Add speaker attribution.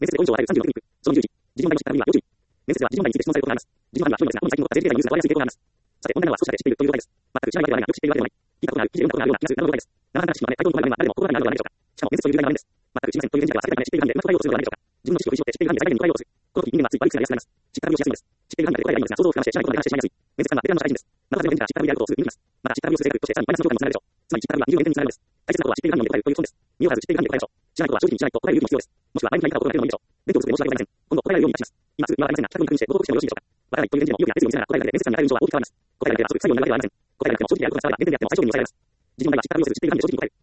Speaker 1: 面接で5以上を与える36クリック。その10時。時事問題の執筆には要注意。面接では時事問題について質問されることがあります。時事問題は興味ですが、主に最近の政治経済ニュースが分かりやすい傾向があります。さて、本題のは少しだけ知っているということです。全く知らないわけではないが、よく知っているわけでもない。聞いたことがある、記事で読んだことがあるような気がするなどのことです。生半可な知識のため、回答に困る面は誰でも心当たりがあるのではないでしょうか。しかも、面接という重大な場面です。全く知りませんという前提では避けたいため、知っている範囲でうまく答えようとするのではないでしょうか。自分の知識を振り絞って知っている範囲で最大限に答えようとする。この時、人間はつい悪い癖がありやすくなります。知った旅をしやすいんです。知っている範囲で答えがいいのですが、想像を膨らまして、社内の話で話してしまいやすい。面接官はベテランの社会人です。また、初めて知った旅であることをすぐに言います。また、知った旅をする性格として、さらにマイナスの評価にもつながるでしょう。つまり、知った旅は20年につながるのです。大切なことは知っている範囲に答えるということです。見ようがず知っている範囲で答えましょう。知らないことは正直に知らないと答える勇気も必要です。もしくは前向きな言い方を心がけるのもいいでしょう。勉強不足で申し訳ございません。今度答えられるようにいたします。今すぐにはわかりませんが、企画に確認してご報告してもよろしいでしょうか。わからないという点でも意欲や熱意を見せながら答えられて面接官に与える印象は大きく変わります。答えられては即採用になるわけではありません。答えられなくても正直であることが伝われば、面接であっても最小限に抑えられます。時事問題は知った旅をする知っている範囲で正直に答える。